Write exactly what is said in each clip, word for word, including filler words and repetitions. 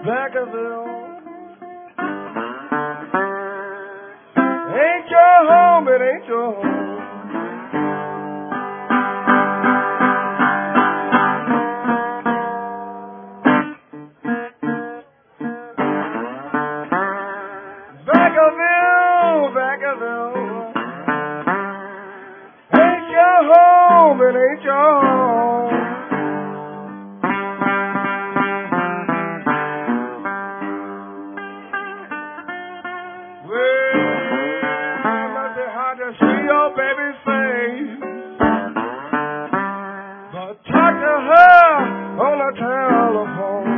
Vacaville ain't your home, it ain't your home. Vacaville, Vacaville ain't your home, it ain't your home. See your baby's face, but talk to her on the telephone.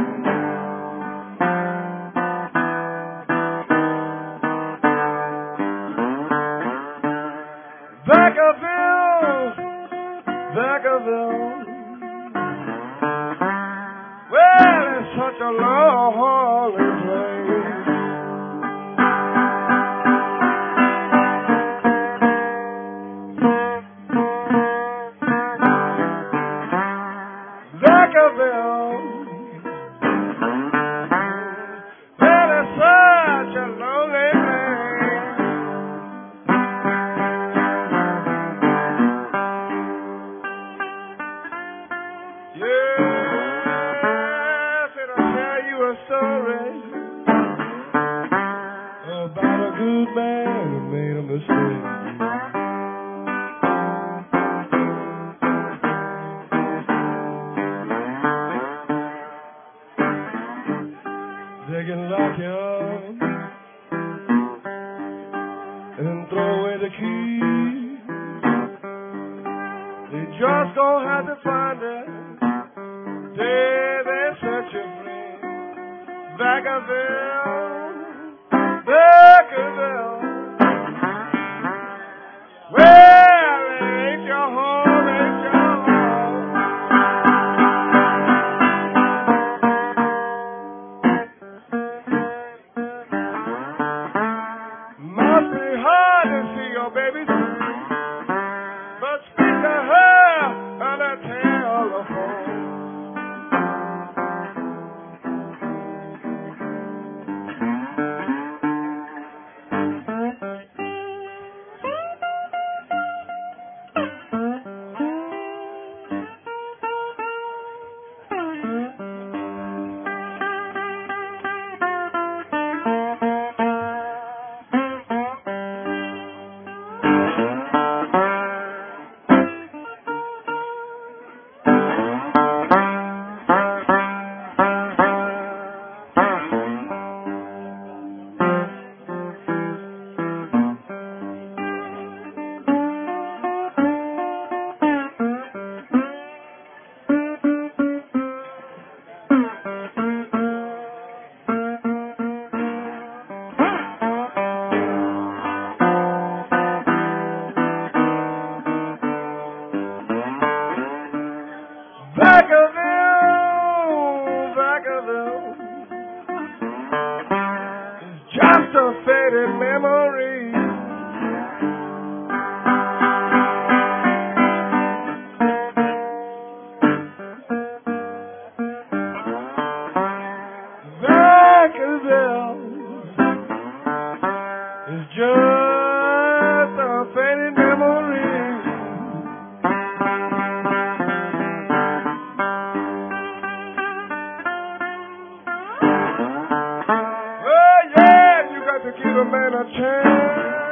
Vacaville, Vacaville, well, it's such a lonely place. Vacaville, well, it's such a lonely place. Yes, it'll tell you a story about a good man who made a mistake. They can lock you up and throw away the key. They just gonna have to find it till they set you free. Vacaville, Vacaville, well, it ain't your home, ain't your home. Must be hard to see your baby's face, but speak to her on the telephone. Vacaville, Vacaville is just a faded memory. Vacaville is just a faded memory. To give a man a chance.